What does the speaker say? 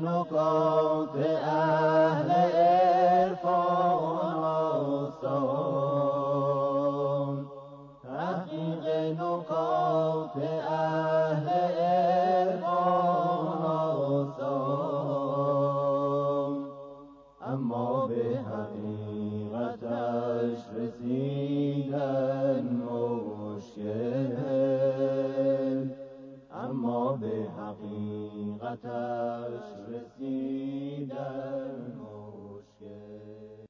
نکات اهل عرفان آسان، تحقیق نکات اهل عرفان آسان، اما به حقیقتش رسیدن مشکل، اما به حقیقتش رسیدن